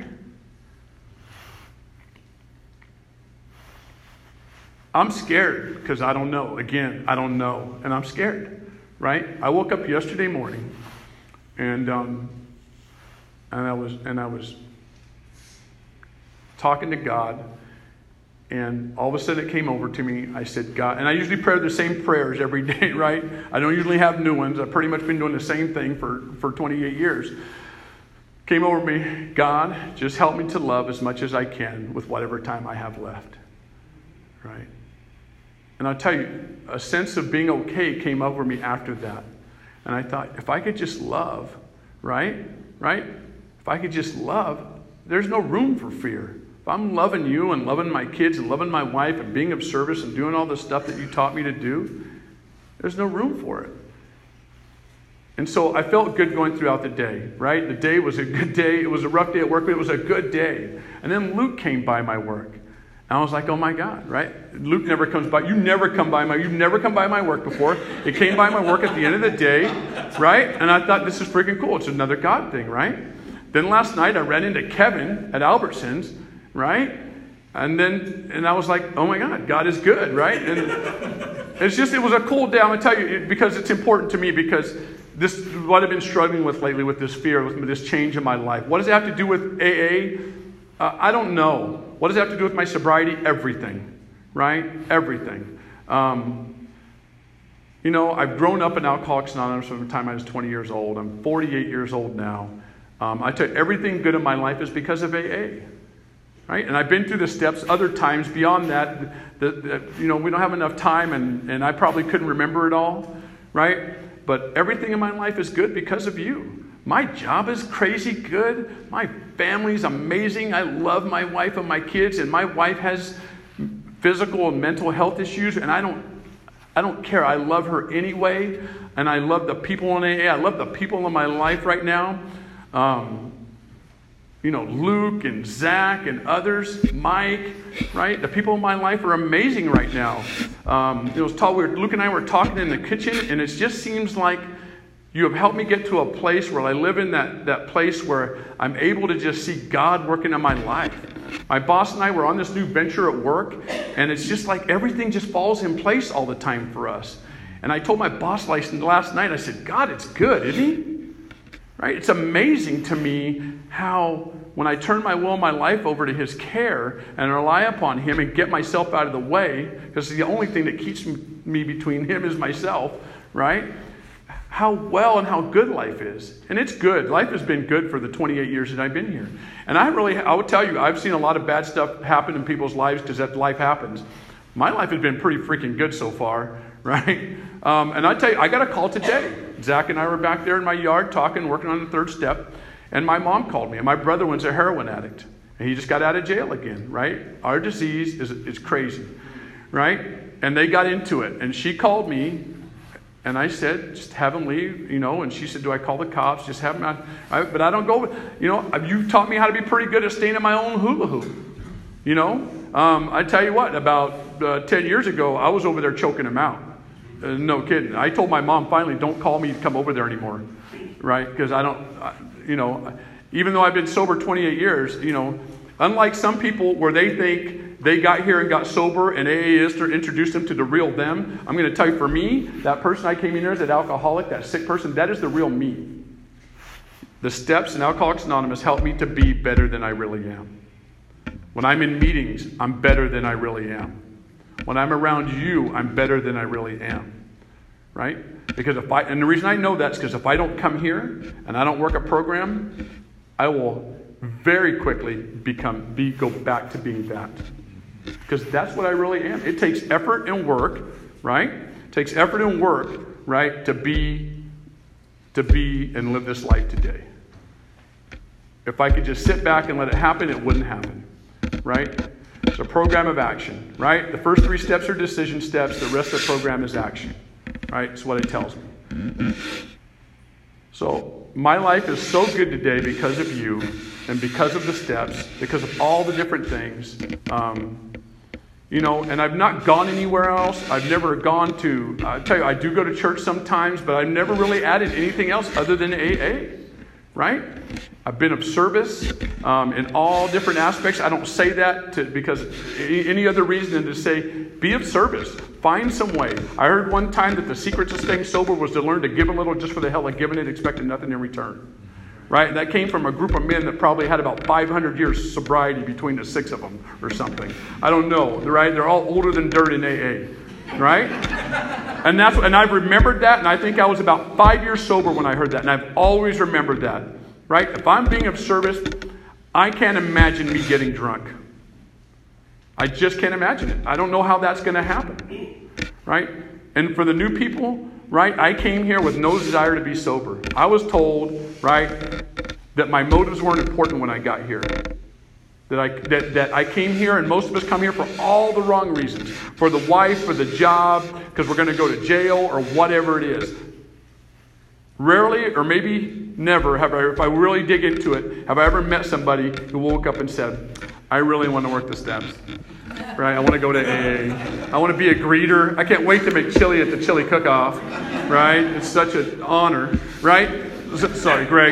I'm scared because I don't know. Again, I don't know, and I'm scared, right? I woke up yesterday morning, and um, and I was and I was. talking to God, and all of a sudden it came over to me. I said, God, and I usually pray the same prayers every day, right? I don't usually have new ones. I've pretty much been doing the same thing for, for twenty-eight years. Came over me, God, just help me to love as much as I can with whatever time I have left, right? And I'll tell you, a sense of being okay came over me after that. And I thought, if I could just love, right? Right? If I could just love, there's no room for fear. If I'm loving you and loving my kids and loving my wife and being of service and doing all the stuff that you taught me to do, there's no room for it. And so I felt good going throughout the day, right? The day was a good day. It was a rough day at work, but it was a good day. And then Luke came by my work. And I was like, oh my God, right? Luke never comes by. You never come by my, you've never come by my work before. It came by my work at the end of the day, right? And I thought, this is freaking cool. It's another God thing, right? Then last night I ran into Kevin at Albertsons, right? And then, and I was like, oh my God, God is good, right? And it's just, it was a cool day. I'm going to tell you, because it's important to me, because this is what I've been struggling with lately, with this fear, with this change in my life. What does it have to do with A A? Uh, I don't know. What does it have to do with my sobriety? Everything, right? Everything. Um, you know, I've grown up in Alcoholics Anonymous from the time I was twenty years old. I'm forty-eight years old now. Um, I tell you, everything good in my life is because of A A. right? And I've been through the steps other times beyond that. The, the, you know, we don't have enough time, and, and I probably couldn't remember it all, right? But everything in my life is good because of you. My job is crazy good. My family's amazing. I love my wife and my kids, and my wife has physical and mental health issues, and I don't, I don't care. I love her anyway, and I love the people in A A. I love the people in my life right now. Um, you know, Luke and Zach and others, Mike, right? The people in my life are amazing right now. Um, it was taught, we were, Luke and I were talking in the kitchen, and it just seems like you have helped me get to a place where I live in that, that place where I'm able to just see God working in my life. My boss and I were on this new venture at work, and it's just like everything just falls in place all the time for us. And I told my boss last night, I said, God, it's good, isn't he? Right? It's amazing to me how when I turn my will and my life over to his care and rely upon him and get myself out of the way, because the only thing that keeps me between him is myself, right? How well and how good life is. And it's good. Life has been good for the twenty-eight years that I've been here. And I really, I would tell you, I've seen a lot of bad stuff happen in people's lives because that life happens. My life has been pretty freaking good so far, right? Um, and I tell you, I got a call today. Zach and I were back there in my yard talking, working on the third step. And my mom called me. And my brother was a heroin addict. And he just got out of jail again, right? Our disease is, is crazy, right? And they got into it. And she called me. And I said, just have him leave, you know. And she said, do I call the cops? Just have him out. I, but I don't go, you know, you taught me how to be pretty good at staying in my own hula hoop. You know, um, I tell you what, about uh, ten years ago, I was over there choking him out. Uh, no kidding. I told my mom finally, don't call me to come over there anymore. Right? Because I don't, I, you know, even though I've been sober twenty-eight years, you know, unlike some people where they think they got here and got sober and A A is to introduce them to the real them, I'm going to tell you, for me, that person I came in here as, that alcoholic, that sick person, that is the real me. The steps in Alcoholics Anonymous help me to be better than I really am. When I'm in meetings, I'm better than I really am. When I'm around you, I'm better than I really am. Right? Because if I, and the reason I know that is because if I don't come here and I don't work a program, I will very quickly become, be, go back to being that. Because that's what I really am. It takes effort and work, right? It takes effort and work, right, to be, to be and live this life today. If I could just sit back and let it happen, it wouldn't happen. Right? It's a program of action, right? The first three steps are decision steps. The rest of the program is action, right? It's what it tells me. So my life is so good today because of you and because of the steps, because of all the different things. Um, you know, and I've not gone anywhere else. I've never gone to, I tell you, I do go to church sometimes, but I've never really added anything else other than A A, right? I've been of service um, in all different aspects. I don't say that to, because any other reason than to say, be of service. Find some way. I heard one time that the secret to staying sober was to learn to give a little just for the hell of giving it, expecting nothing in return. Right? And that came from a group of men that probably had about five hundred years sobriety between the six of them or something. I don't know. Right? They're all older than dirt in A A. Right? And that's and I've remembered that, and I think I was about five years sober when I heard that, and I've always remembered that. Right? If I'm being of service, I can't imagine me getting drunk. I just can't imagine it. I don't know how that's going to happen. Right? And for the new people, right, I came here with no desire to be sober. I was told, right, that my motives weren't important when I got here. That I, that, that I came here, and most of us come here for all the wrong reasons. For the wife, for the job, because we're going to go to jail or whatever it is. Rarely, or maybe never, have I, if I really dig into it, have I ever met somebody who woke up and said, I really want to work the steps. Right? I want to go to A A. I want to be a greeter. I can't wait to make chili at the chili cook-off. Right? It's such an honor. Right? Sorry, Greg.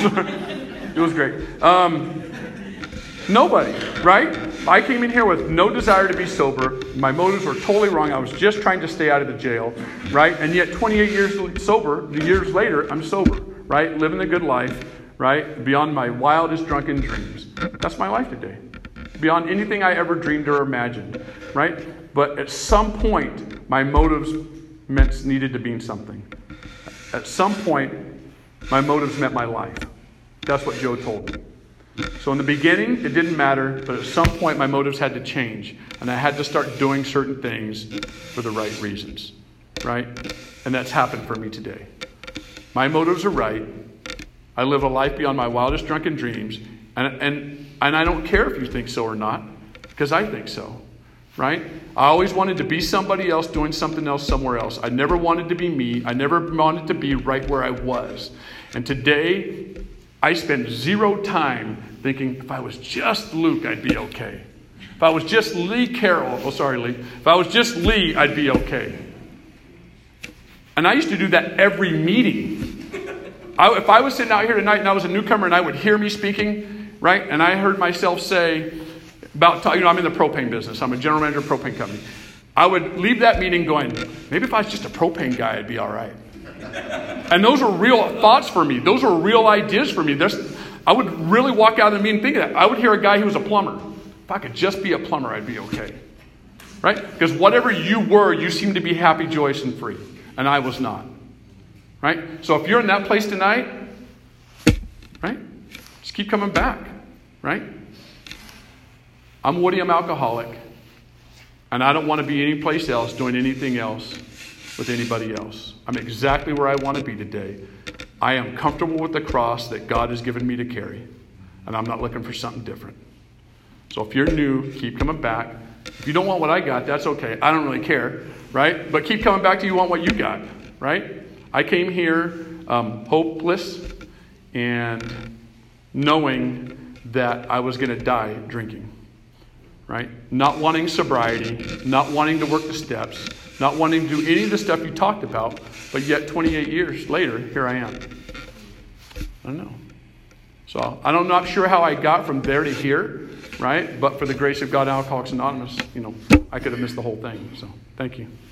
It was great. Um, nobody. Right? I came in here with no desire to be sober. My motives were totally wrong. I was just trying to stay out of the jail. Right? And yet twenty-eight years sober, years later, I'm sober. Right? Living a good life. Right? Beyond my wildest drunken dreams. That's my life today. Beyond anything I ever dreamed or imagined, right? But at some point, my motives meant needed to mean something. At some point, my motives meant my life. That's what Joe told me. So in the beginning, it didn't matter, but at some point my motives had to change. And I had to start doing certain things for the right reasons, right? And that's happened for me today. My motives are right. I live a life beyond my wildest drunken dreams. And, and, and I don't care if you think so or not, because I think so, right? I always wanted to be somebody else doing something else somewhere else. I never wanted to be me. I never wanted to be right where I was. And today, I spend zero time thinking, if I was just Luke, I'd be okay. If I was just Lee Carroll, oh sorry Lee, if I was just Lee, I'd be okay. And I used to do that every meeting. I, if I was sitting out here tonight and I was a newcomer and I would hear me speaking, right, and I heard myself say, about, you know, I'm in the propane business. I'm a general manager of a propane company. I would leave that meeting going, maybe if I was just a propane guy, I'd be all right. And those were real thoughts for me. Those were real ideas for me. There's, I would really walk out of the meeting thinking that. I would hear a guy who was a plumber. If I could just be a plumber, I'd be okay. Right? Because whatever you were, you seemed to be happy, joyous, and free. And I was not. Right? So if you're in that place tonight, right? Just keep coming back. Right? I'm Woody, I'm alcoholic. And I don't want to be anyplace else doing anything else with anybody else. I'm exactly where I want to be today. I am comfortable with the cross that God has given me to carry. And I'm not looking for something different. So if you're new, keep coming back. If you don't want what I got, that's okay. I don't really care, right? But keep coming back till you want what you got, right? I came here um, hopeless and knowing that I was going to die drinking, right? Not wanting sobriety, not wanting to work the steps, not wanting to do any of the stuff you talked about, but yet twenty-eight years later, here I am. I don't know. So I'm not sure how I got from there to here, right? But for the grace of God, Alcoholics Anonymous, you know, I could have missed the whole thing. So thank you.